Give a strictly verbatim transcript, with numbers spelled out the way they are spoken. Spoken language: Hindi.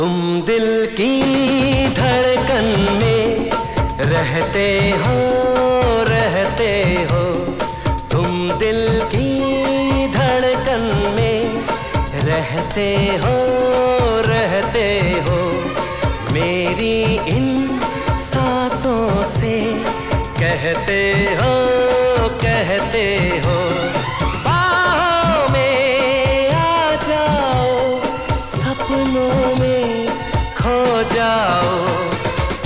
तुम दिल की धड़कन में रहते हो रहते हो, तुम दिल की धड़कन में रहते हो रहते हो। मेरी इन सांसों से कहते हो कहते हो।